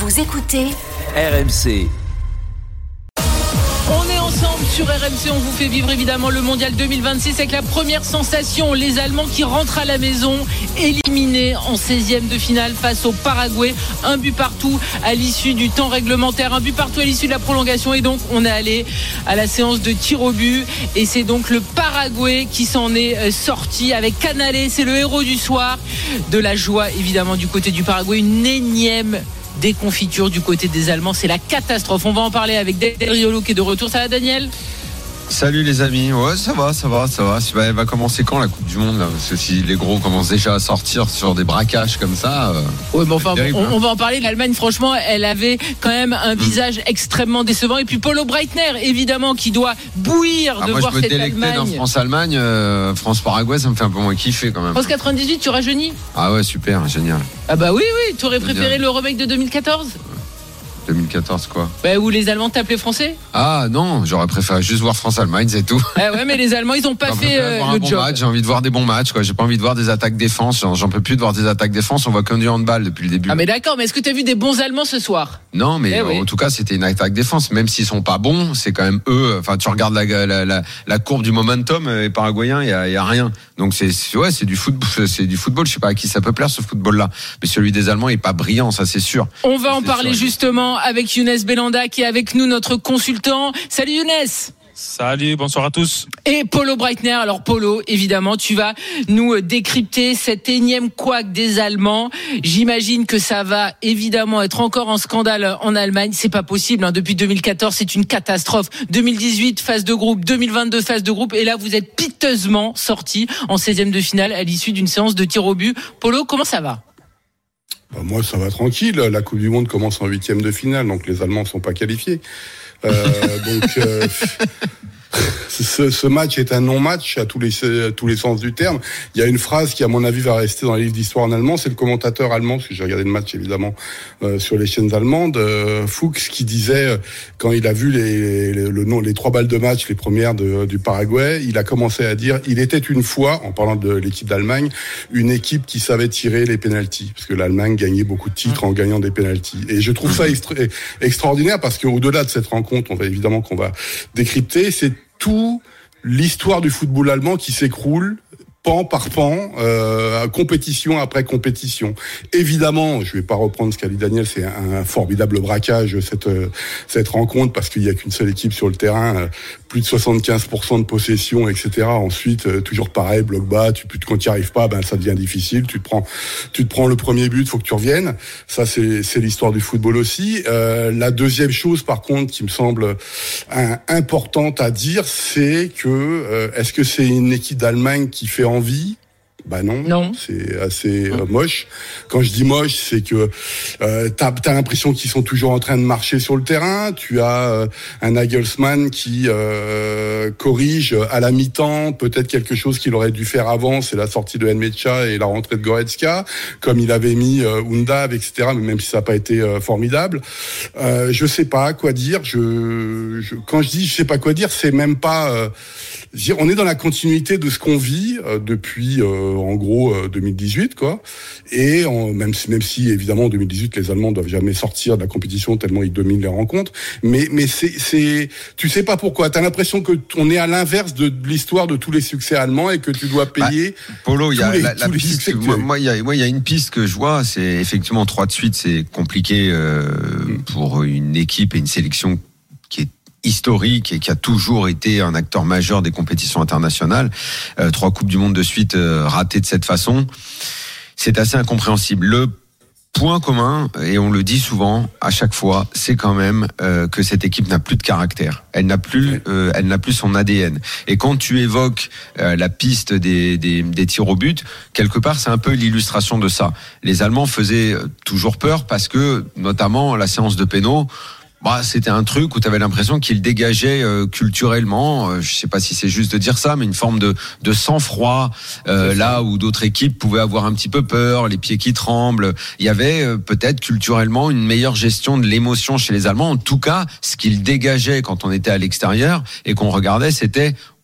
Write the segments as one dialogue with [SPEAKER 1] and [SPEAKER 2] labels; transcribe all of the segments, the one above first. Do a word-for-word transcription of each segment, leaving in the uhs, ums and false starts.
[SPEAKER 1] Vous écoutez
[SPEAKER 2] R M C.
[SPEAKER 3] On est ensemble sur R M C, on vous fait vivre évidemment le mondial deux mille vingt-six avec la première sensation, les Allemands qui rentrent à la maison, éliminés en seizième de finale face au Paraguay, un but partout à l'issue du temps réglementaire, un but partout à l'issue de la prolongation, et donc on est allé à la séance de tir au but et c'est donc le Paraguay qui s'en est sorti avec Canales, c'est le héros du soir. De la joie évidemment du côté du Paraguay, une énième déconfiture du côté des Allemands, c'est la catastrophe. On va en parler avec Daniel Riolo qui est de retour. Ça va, Daniel ?
[SPEAKER 4] Salut les amis, ouais ça va, ça va, ça va. Elle va commencer quand la Coupe du Monde là ? Parce que si les gros commencent déjà à sortir sur des braquages comme ça. Euh,
[SPEAKER 3] ouais, mais enfin,
[SPEAKER 4] terrible,
[SPEAKER 3] on,
[SPEAKER 4] hein.
[SPEAKER 3] on va en parler. L'Allemagne, franchement, elle avait quand même un visage mmh. extrêmement décevant. Et puis Polo Breitner, évidemment, qui doit bouillir
[SPEAKER 4] ah,
[SPEAKER 3] de
[SPEAKER 4] moi,
[SPEAKER 3] voir cette Allemagne.
[SPEAKER 4] Moi, je me délectais dans France-Allemagne, euh, France-Paraguay, ça me fait un peu moins kiffer quand même.
[SPEAKER 3] France quatre-vingt-dix-huit, tu rajeunis ?
[SPEAKER 4] Ah ouais, super, génial.
[SPEAKER 3] Ah bah oui, oui, tu aurais préféré génial. Le remake de deux mille quatorze ?
[SPEAKER 4] deux mille quatorze quoi ?
[SPEAKER 3] Bah, où les Allemands t'appelaient français ?
[SPEAKER 4] Ah non, j'aurais préféré juste voir France-Allemagne, c'est tout.
[SPEAKER 3] Ah ouais, mais les Allemands, ils ont pas fait euh,
[SPEAKER 4] voir
[SPEAKER 3] le
[SPEAKER 4] un bon
[SPEAKER 3] job.
[SPEAKER 4] Match, j'ai envie de voir des bons matchs, quoi. J'ai pas envie de voir des attaques-défense. J'en, j'en peux plus de voir des attaques-défense. On voit que du handball depuis le début.
[SPEAKER 3] Ah mais d'accord, mais est-ce que t'as vu des bons Allemands ce soir ?
[SPEAKER 4] Non, mais
[SPEAKER 3] eh
[SPEAKER 4] en
[SPEAKER 3] oui.
[SPEAKER 4] tout cas, c'était une attaque-défense. Même s'ils sont pas bons, c'est quand même eux. Enfin, tu regardes la, la, la, la courbe du momentum, les Paraguayens, il y a, y a rien. Donc c'est, c'est ouais, c'est du football. C'est du football. Je sais pas à qui ça peut plaire ce football-là, mais celui des Allemands est pas brillant, ça c'est sûr.
[SPEAKER 3] On va en
[SPEAKER 4] c'est
[SPEAKER 3] parler
[SPEAKER 4] sûr.
[SPEAKER 3] justement avec Younes Belhanda qui est avec nous, notre consultant. Salut Younes.
[SPEAKER 5] Salut, bonsoir à tous.
[SPEAKER 3] Et Polo Breitner. Alors Polo, évidemment, tu vas nous décrypter cet énième couac des Allemands. J'imagine que ça va évidemment être encore un scandale en Allemagne. C'est pas possible, hein. Depuis deux mille quatorze, c'est une catastrophe. deux mille dix-huit, phase de groupe. deux mille vingt-deux, phase de groupe. Et là, vous êtes piteusement sortis en seizième de finale à l'issue d'une séance de tir au but. Polo, comment ça va ?
[SPEAKER 6] Bah moi, ça va tranquille. La Coupe du Monde commence en huitième de finale, donc les Allemands ne sont pas qualifiés. Euh, donc, euh, ce, ce match est un non-match à tous les à tous les sens du terme. Il y a une phrase qui, à mon avis, va rester dans les livres d'histoire en allemand. C'est le commentateur allemand, parce que j'ai regardé le match évidemment euh, sur les chaînes allemandes, euh, Fuchs, qui disait euh, quand il a vu les les, le nom, les trois balles de match, les premières de, du Paraguay, il a commencé à dire il était une fois, en parlant de l'équipe d'Allemagne, une équipe qui savait tirer les pénaltys, parce que l'Allemagne gagnait beaucoup de titres en gagnant des pénaltys. Et je trouve ça extra- extraordinaire parce qu'au-delà de cette rencontre, on va évidemment qu'on va décrypter, c'est tout l'histoire du football allemand qui s'écroule pan par pan, euh, compétition après compétition. Évidemment, je vais pas reprendre ce qu'a dit Daniel, c'est un, un formidable braquage cette cette rencontre parce qu'il y a qu'une seule équipe sur le terrain, euh, plus de soixante-quinze pour cent de possession, et cetera. Ensuite, euh, toujours pareil, bloc bas, tu quand tu n'y arrives pas, ben ça devient difficile. Tu te prends, tu te prends le premier but, faut que tu reviennes. Ça, c'est c'est l'histoire du football aussi. Euh, la deuxième chose, par contre, qui me semble un, importante à dire, c'est que euh, est-ce que c'est une équipe d'Allemagne qui fait envie ? Bah non,
[SPEAKER 3] non.
[SPEAKER 6] C'est assez euh, moche. Quand je dis moche, c'est que euh, t'as, t'as l'impression qu'ils sont toujours en train de marcher sur le terrain. Tu as euh, un Nagelsmann qui euh, corrige à la mi-temps peut-être quelque chose qu'il aurait dû faire avant, c'est la sortie de Nmecha et la rentrée de Goretzka, comme il avait mis euh, Undav, et cetera. Mais même si ça n'a pas été euh, formidable, euh, je sais pas quoi dire. Je, je quand je dis je sais pas quoi dire, c'est même pas. Euh, on est dans la continuité de ce qu'on vit euh, depuis euh, en gros euh, deux mille dix-huit quoi, et en, même si même si évidemment en deux mille dix-huit les Allemands doivent jamais sortir de la compétition tellement ils dominent les rencontres, mais mais c'est c'est tu sais pas pourquoi, t'as l'impression que on est à l'inverse de, de l'histoire de tous les succès allemands et que tu dois payer.
[SPEAKER 4] Bah, Polo, il y a
[SPEAKER 6] les,
[SPEAKER 4] la, la piste. Moi, moi, il y a moi il y a une piste que je vois, c'est effectivement trois de suite, c'est compliqué euh, pour une équipe et une sélection qui est historique et qui a toujours été un acteur majeur des compétitions internationales. Euh, trois coupes du monde de suite euh, ratées de cette façon, c'est assez incompréhensible. Le point commun, et on le dit souvent à chaque fois, c'est quand même euh, que cette équipe n'a plus de caractère. Elle n'a plus, euh, elle n'a plus son A D N. Et quand tu évoques euh, la piste des, des, des tirs au but, quelque part, c'est un peu l'illustration de ça. Les Allemands faisaient toujours peur parce que, notamment, la séance de pénaux, bah, c'était un truc où tu avais l'impression qu'il dégageait euh, culturellement, euh, je sais pas si c'est juste de dire ça, mais une forme de, de sang-froid, euh, là où d'autres équipes pouvaient avoir un petit peu peur, les pieds qui tremblent. Il y avait euh, peut-être culturellement une meilleure gestion de l'émotion chez les Allemands. En tout cas, ce qu'ils dégageaient quand on était à l'extérieur et qu'on regardait, c'était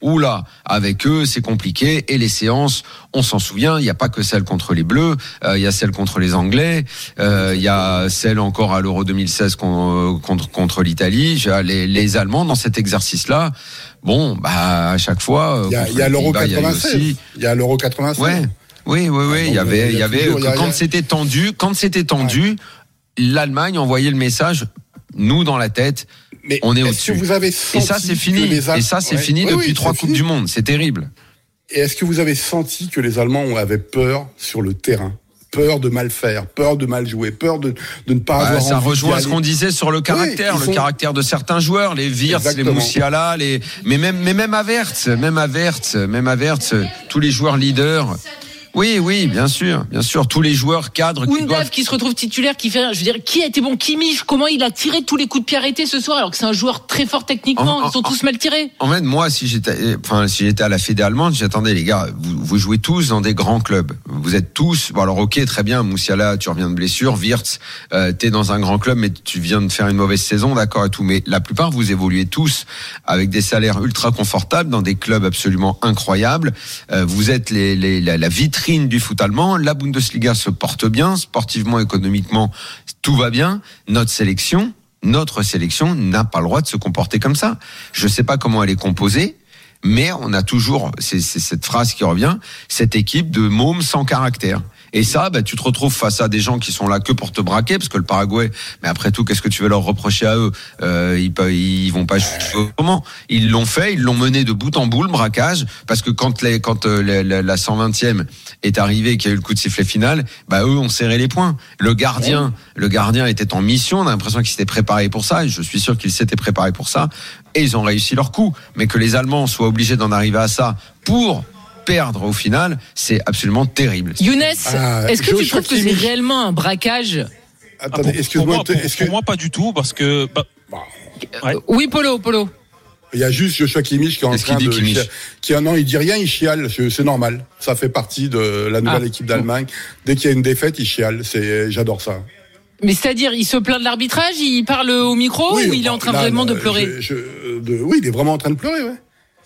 [SPEAKER 4] Oula, avec eux, c'est compliqué. Et les séances, on s'en souvient, il n'y a pas que celle contre les Bleus, euh, il y a celle contre les Anglais, euh, il y a celle encore à l'Euro deux mille seize contre, contre l'Italie. Les, les Allemands, dans cet exercice-là, bon, bah, à chaque fois...
[SPEAKER 6] Il y a, il y a l'Euro quatre-vingt-seize. Il y a l'Euro quatre-vingt-seize.
[SPEAKER 4] Ouais. Oui, oui, oui. Il y avait, il y avait, quand c'était tendu, quand c'était tendu, l'Allemagne envoyait le message, nous dans la tête, mais on est au-dessus.
[SPEAKER 6] Vous avez senti
[SPEAKER 4] et ça, c'est fini. Les All... Et ça, c'est ouais. fini oui, depuis oui, trois Coupes fini. du Monde. C'est terrible.
[SPEAKER 6] Et est-ce que vous avez senti que les Allemands avaient peur sur le terrain? Peur de mal faire, peur de mal jouer, peur de, de ne pas
[SPEAKER 4] bah,
[SPEAKER 6] avoir
[SPEAKER 4] ça
[SPEAKER 6] envie
[SPEAKER 4] rejoint ce qu'on disait sur le caractère, oui, le sont... caractère de certains joueurs, les Wirtz, Exactement. les Moussiala, les, mais même, mais même Havertz, même Havertz, même Havertz, tous les joueurs leaders. Oui, oui, bien sûr, bien sûr, tous les joueurs cadres qui
[SPEAKER 3] Undav
[SPEAKER 4] doivent...
[SPEAKER 3] qui se retrouve titulaire, qui fait, je veux dire, qui a été bon, Kimmich, comment il a tiré tous les coups de pied arrêtés ce soir, alors que c'est un joueur très fort techniquement, en, ils sont en, tous mal tirés.
[SPEAKER 4] En fait, moi, si j'étais, enfin, si j'étais à la Fédé allemande, j'attendais les gars, vous, vous jouez tous dans des grands clubs, vous êtes tous, bon alors ok, très bien, Moussiala, tu reviens de blessure, Wirtz, euh, t'es dans un grand club, mais tu viens de faire une mauvaise saison, d'accord et tout, mais la plupart vous évoluez tous avec des salaires ultra confortables dans des clubs absolument incroyables, euh, vous êtes les, les, la, la vitrine du foot allemand. La Bundesliga se porte bien, sportivement, économiquement, tout va bien. Notre sélection, notre sélection n'a pas le droit de se comporter comme ça. Je ne sais pas comment elle est composée, mais on a toujours, c'est, c'est cette phrase qui revient, cette équipe de mômes sans caractère. Et ça, bah, tu te retrouves face à des gens qui sont là que pour te braquer, parce que le Paraguay, mais après tout, qu'est-ce que tu veux leur reprocher à eux? euh, ils, ils vont pas jouer comment? Ils l'ont fait, ils l'ont mené de bout en bout, le braquage, parce que quand, les, quand euh, la, la, la cent vingtième est arrivée, qu'il y a eu le coup de sifflet final, bah eux ont serré les poings. Le gardien, ouais. le gardien était en mission, on a l'impression qu'il s'était préparé pour ça, et je suis sûr qu'il s'était préparé pour ça, et ils ont réussi leur coup. Mais que les Allemands soient obligés d'en arriver à ça pour perdre au final, c'est absolument terrible.
[SPEAKER 3] Younes, ah, est-ce que tu trouves que c'est réellement un braquage?
[SPEAKER 6] Attendez,
[SPEAKER 5] ah, pour,
[SPEAKER 6] excuse-moi.
[SPEAKER 5] Pour, pour,
[SPEAKER 6] est-ce
[SPEAKER 5] pour
[SPEAKER 6] que...
[SPEAKER 5] moi, pas du tout, parce que... Bah,
[SPEAKER 3] ouais. Oui, Polo, Polo.
[SPEAKER 6] Il y a juste Joshua Kimmich qui est en
[SPEAKER 4] Qu'est-ce
[SPEAKER 6] train
[SPEAKER 4] qu'il dit,
[SPEAKER 6] de...
[SPEAKER 4] Kimmich
[SPEAKER 6] qui non, il dit rien, il chiale. C'est normal. Ça fait partie de la nouvelle ah. équipe d'Allemagne. Dès qu'il y a une défaite, il chiale. C'est... J'adore ça.
[SPEAKER 3] Mais c'est-à-dire, il se plaint de l'arbitrage, il parle au micro, oui, ou il est en train là, vraiment de pleurer
[SPEAKER 6] je, je, de... Oui, il est vraiment en train de pleurer, ouais.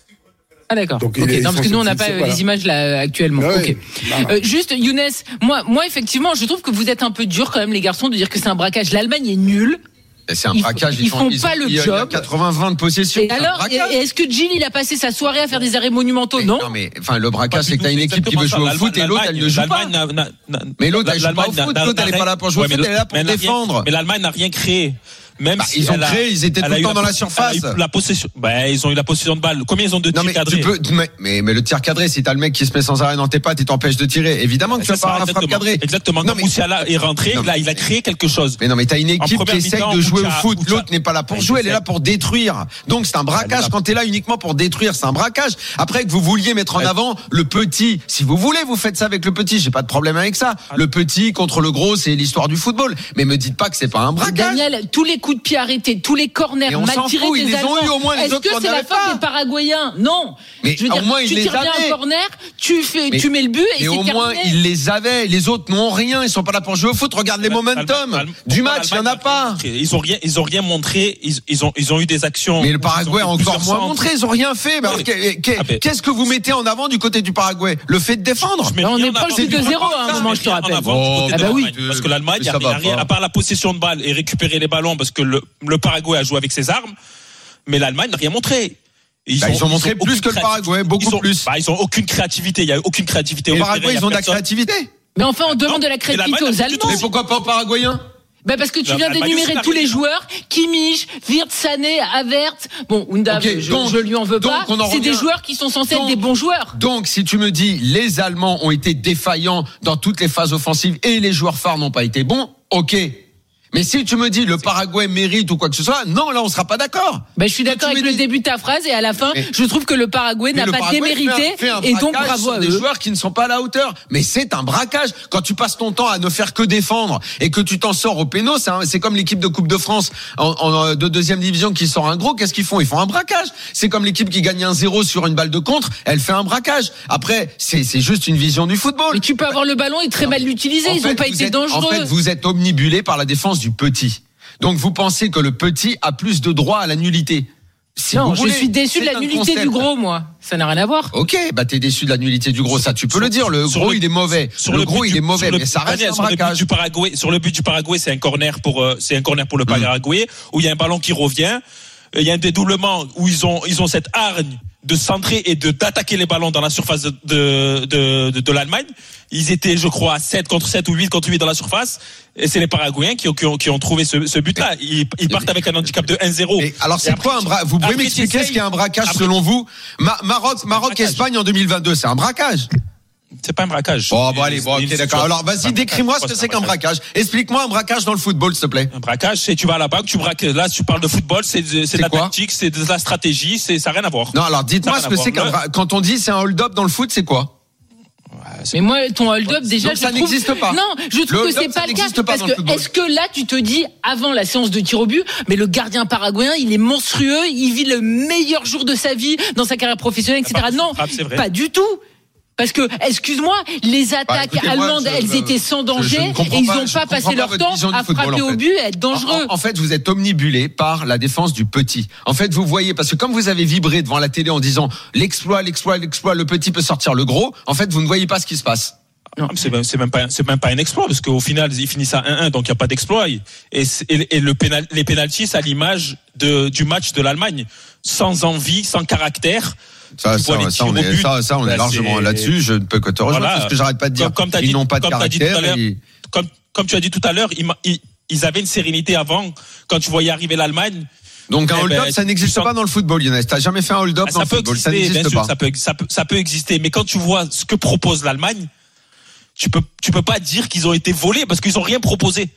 [SPEAKER 3] Ah d'accord. Donc, okay. Non, parce que nous on n'a pas voilà. les images là actuellement. Ah ouais. Ok. Euh, juste Younes, moi, moi effectivement, je trouve que vous êtes un peu dur quand même les garçons de dire que c'est un braquage. L'Allemagne est nulle.
[SPEAKER 4] C'est un braquage.
[SPEAKER 3] Ils, ils font, ils font pas
[SPEAKER 4] ont,
[SPEAKER 3] le
[SPEAKER 4] il
[SPEAKER 3] job.
[SPEAKER 4] quatre-vingts vingt de possession.
[SPEAKER 3] Et alors, et, et est-ce que Gilles il a passé sa soirée à faire des arrêts monumentaux?
[SPEAKER 4] mais,
[SPEAKER 3] Non.
[SPEAKER 4] Non mais enfin le braquage c'est que t'as une équipe qui veut jouer au foot et l'autre elle ne joue pas. N'a, n'a, n'a, mais l'autre elle joue pas au foot. L'autre elle est pas là pour jouer au foot, elle est là pour défendre.
[SPEAKER 5] Mais l'Allemagne n'a rien créé. Même
[SPEAKER 4] bah,
[SPEAKER 5] si
[SPEAKER 4] ils ont créé, a, ils étaient tout le temps dans la surface.
[SPEAKER 5] La possession, bah, ils ont eu la possession de balle. Combien ils ont de tirs cadrés?
[SPEAKER 4] Tu peux, mais, mais, mais le tir cadré, si t'as le mec qui se met sans arrêt dans tes pattes et t'empêche de tirer, évidemment que tu vas pas avoir la frappe cadrée.
[SPEAKER 5] Exactement. Quand Moussiala est rentré,
[SPEAKER 4] non,
[SPEAKER 5] là, il a créé quelque chose.
[SPEAKER 4] Mais non, mais t'as une équipe qui essaye de jouer au foot. L'autre n'est pas là pour jouer, elle est là pour détruire. Donc c'est un braquage quand t'es là uniquement pour détruire. C'est un braquage. Après que vous vouliez mettre en avant le petit, si vous voulez, vous faites ça avec le petit. J'ai pas de problème avec ça. Le petit contre le gros, c'est l'histoire du football. Mais me dites pas que c'est pas un braquage.
[SPEAKER 3] Daniel, tous les coups de pied arrêtés, tous les corners mal tirés des Allemands. Est-ce que c'est la faute des Paraguayens? Non.
[SPEAKER 4] Mais
[SPEAKER 3] je veux
[SPEAKER 4] au
[SPEAKER 3] dire,
[SPEAKER 4] moins
[SPEAKER 3] tu
[SPEAKER 4] ils les
[SPEAKER 3] tires bien un corner, tu fais, mais, tu mets le but et c'est terminé.
[SPEAKER 4] Mais au moins ils les avaient. Les autres n'ont rien. Ils sont pas là pour jouer au foot. Regarde les momentum du match. Il y en a pas.
[SPEAKER 5] Ils ont rien. Ils ont rien montré. Ils, ils ont, ils ont eu des actions.
[SPEAKER 4] Mais le Paraguay a encore moins montré. Ils ont rien fait. Mais alors, qu'est-ce que vous mettez en avant du côté du Paraguay? Le fait de défendre.
[SPEAKER 3] On est proche du deux zéro à un moment, je te rappelle.
[SPEAKER 5] Ah bah oui. Parce que l'Allemagne, il y a rien à part la possession de balle et récupérer les ballons parce que le Paraguay a joué avec ses armes. Mais l'Allemagne n'a rien montré.
[SPEAKER 4] Ils, bah, ont, ils ont montré ils ont plus que le Paraguay, beaucoup
[SPEAKER 5] ils ont,
[SPEAKER 4] plus.
[SPEAKER 5] Bah, ils ont aucune créativité. Il y a aucune créativité.
[SPEAKER 4] Et au Paraguay, ils ont de la créativité.
[SPEAKER 3] Mais enfin, on demande non, de la créativité aux Allemands.
[SPEAKER 4] Mais pourquoi pas aux Paraguayens?
[SPEAKER 3] Bah parce que tu viens d'énumérer tous les joueurs, Kimmich, Wirtz, Sané, Havertz. Bon, Undav, okay, je, je lui en veux pas. C'est des joueurs qui sont censés donc, être des bons joueurs.
[SPEAKER 4] Donc, si tu me dis, les Allemands ont été défaillants dans toutes les phases offensives et les joueurs phares n'ont pas été bons, ok. Mais si tu me dis le Paraguay mérite ou quoi que ce soit, non, là on sera pas d'accord.
[SPEAKER 3] Ben je suis d'accord avec le dis... début de ta phrase et à la fin, mais, je trouve que le Paraguay n'a le pas Paraguay démérité fait un, fait un et donc bravo à eux.
[SPEAKER 4] Des joueurs qui ne sont pas à la hauteur, mais c'est un braquage. Quand tu passes ton temps à ne faire que défendre et que tu t'en sors au péno, c'est, un, c'est comme l'équipe de Coupe de France en, en, de deuxième division qui sort un gros. Qu'est-ce qu'ils font? Ils font un braquage. C'est comme l'équipe qui gagne un zéro sur une balle de contre, elle fait un braquage. Après, c'est, c'est juste une vision du football.
[SPEAKER 3] Mais tu peux avoir le ballon et très mal l'utiliser. Ils n'ont pas été
[SPEAKER 4] êtes,
[SPEAKER 3] dangereux.
[SPEAKER 4] En fait, vous êtes omnibulé par la défense du petit. Donc vous pensez que le petit a plus de droit à la nullité. Si
[SPEAKER 3] non,
[SPEAKER 4] vous
[SPEAKER 3] je
[SPEAKER 4] voulez,
[SPEAKER 3] suis déçu de la nullité du gros, moi. Ça n'a rien à voir.
[SPEAKER 4] Ok, bah t'es déçu de la nullité du gros, ça tu peux
[SPEAKER 5] sur,
[SPEAKER 4] le dire. Le gros,
[SPEAKER 5] le,
[SPEAKER 4] il est mauvais.
[SPEAKER 5] Sur
[SPEAKER 4] le,
[SPEAKER 5] le
[SPEAKER 4] gros, il
[SPEAKER 5] du,
[SPEAKER 4] est mauvais,
[SPEAKER 5] le,
[SPEAKER 4] mais ça reste un
[SPEAKER 5] sur
[SPEAKER 4] braquage.
[SPEAKER 5] Le but du Paraguay, sur le but du Paraguay, c'est un corner pour, euh, c'est un corner pour le Paraguay mmh. où il y a un ballon qui revient. Il y a un dédoublement où ils ont, ils ont cette hargne de centrer et de d'attaquer les ballons dans la surface de de de, de, de l'Allemagne. Ils étaient, je crois, sept contre sept ou huit contre huit dans la surface. Et c'est les Paraguayens qui ont, qui ont, qui ont trouvé ce, ce but-là. Ils, ils partent avec un handicap de un zéro.
[SPEAKER 4] Et alors, c'est et quoi un bra... Vous pouvez m'expliquer ce qu'est un braquage après, selon vous? Ma- Maroc, Maroc, Espagne en deux mille vingt-deux, c'est un braquage?
[SPEAKER 5] C'est pas un braquage.
[SPEAKER 4] Bon, bon allez, bon, ok, d'accord. Alors, vas-y, décris-moi ce que c'est qu'un braquage. Explique-moi un braquage dans le football, s'il te plaît.
[SPEAKER 5] Un braquage, c'est tu vas à la banque, tu braques. Là, tu parles de football, c'est c'est, c'est de la quoi tactique, c'est de la stratégie, c'est ça n'a rien à voir.
[SPEAKER 4] Non, alors dites-moi ce que c'est qu'un braquage. Quand on dit c'est un hold-up dans le foot, c'est quoi?
[SPEAKER 3] Mais moi, ton hold-up, déjà,
[SPEAKER 4] donc,
[SPEAKER 3] je
[SPEAKER 4] ça
[SPEAKER 3] trouve...
[SPEAKER 4] n'existe pas.
[SPEAKER 3] Non, je trouve que c'est pas le cas. Parce que, est-ce que là, tu te dis, avant la séance de tir au but, mais le gardien paraguayen, il est monstrueux, il vit le meilleur jour de sa vie dans sa carrière professionnelle, et cetera. Non, pas du tout. Parce que, excuse-moi, les attaques bah, allemandes, moi, je, elles je, étaient sans danger je, je et ils n'ont pas, pas passé leur temps à frapper football, au but et à être dangereux.
[SPEAKER 4] En, en, en fait, vous êtes omnibulé par la défense du petit. En fait, vous voyez, parce que comme vous avez vibré devant la télé en disant l'exploit, l'exploit, l'exploit, le petit peut sortir le gros, en fait, vous ne voyez pas ce qui se passe.
[SPEAKER 5] Non, c'est même, c'est même pas, c'est même pas un exploit parce qu'au final, ils finissent à un un, donc il y a pas d'exploit. Et, et, et le pénal, les pénaltys, c'est à l'image de, du match de l'Allemagne, sans envie, sans caractère.
[SPEAKER 4] Ça, ça, ça, on est, ça, ça, on est largement là-dessus. Je ne peux que te rejoindre voilà. Parce que j'arrête pas de dire.
[SPEAKER 5] Comme, comme
[SPEAKER 4] ils
[SPEAKER 5] dit,
[SPEAKER 4] n'ont pas de caractère.
[SPEAKER 5] Et... Comme, comme tu as dit tout à l'heure, ils, ils, ils avaient une sérénité avant. Quand tu voyais arriver l'Allemagne.
[SPEAKER 4] Donc un hold-up, ben, ça n'existe sens... pas dans le football, Younes. T'as jamais fait un hold-up ah, dans le football, exister, ça n'existe
[SPEAKER 5] sûr,
[SPEAKER 4] pas.
[SPEAKER 5] Ça peut, ça peut, ça peut exister. Mais quand tu vois ce que propose l'Allemagne, tu peux, tu peux pas dire qu'ils ont été volés parce qu'ils ont rien proposé.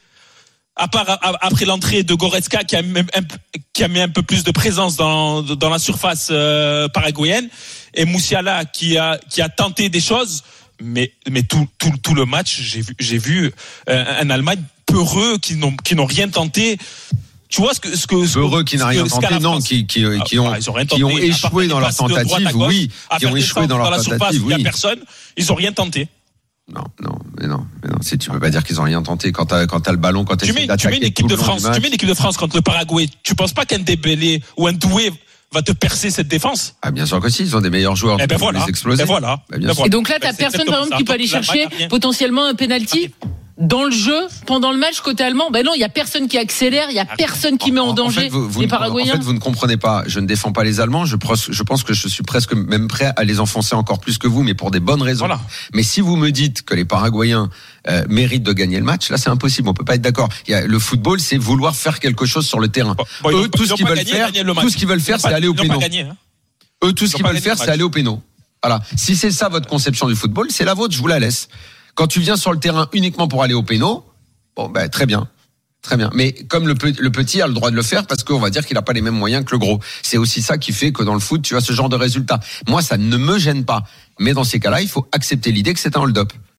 [SPEAKER 5] À part après l'entrée de Goretzka qui a, même un, qui a mis un peu plus de présence dans, dans la surface euh, paraguayenne et Musiala qui a, qui a tenté des choses, mais, mais tout, tout, tout le match, j'ai vu, j'ai vu euh, un Allemagne peureux qui n'ont, qui n'ont rien tenté. Tu vois ce que ce que ce
[SPEAKER 4] peureux qui n'a rien tenté, non, qui qui qui ont ah, qui ont échoué dans leur tentative, oui, qui ont échoué dans leur tentative, oui.
[SPEAKER 5] Il y a personne, ils ont rien tenté.
[SPEAKER 4] Non, non, mais non, mais non. Si tu peux pas dire qu'ils ont rien tenté quand t'as quand t'as le ballon, quand
[SPEAKER 5] tu mets tu mets une équipe de France, tu mets une équipe de France contre le Paraguay. Tu penses pas qu'un Dembélé ou un Doué va te percer cette défense?
[SPEAKER 4] Ah bien sûr que si, ils ont des meilleurs joueurs.
[SPEAKER 5] Eh ben voilà.
[SPEAKER 4] Les exploser.
[SPEAKER 5] Ben voilà.
[SPEAKER 4] Ben bien sûr.
[SPEAKER 3] Et donc là, t'as personne par exemple qui peut aller chercher potentiellement un penalty dans le jeu pendant le match côté allemand. Ben non, il y a personne qui accélère, il y a personne qui met en danger en fait, vous, vous les Paraguayens.
[SPEAKER 4] En fait, vous ne comprenez pas. Je ne défends pas les Allemands. Je, je pense que je suis presque même prêt à les enfoncer encore plus que vous, mais pour des bonnes raisons. Voilà. Mais si vous me dites que les Paraguayens euh, méritent de gagner le match, là, c'est impossible. On peut pas être d'accord. Il y a, le football, c'est vouloir faire quelque chose sur le terrain. Bon, bon, Eux, tout ce qu'ils veulent faire, tout ce qu'ils veulent faire, c'est aller au pénal. Eux, tout ce qu'ils veulent faire, c'est aller au pénal. Voilà. Si c'est ça votre conception du football, c'est la vôtre. Je vous la laisse. Quand tu viens sur le terrain uniquement pour aller au pénal, bon ben très bien, très bien. Mais comme le, le petit a le droit de le faire parce qu'on va dire qu'il n'a pas les mêmes moyens que le gros. C'est aussi ça qui fait que dans le foot, tu as ce genre de résultat. Moi, ça ne me gêne pas. Mais dans ces cas-là, il faut accepter l'idée que c'est un hold-up.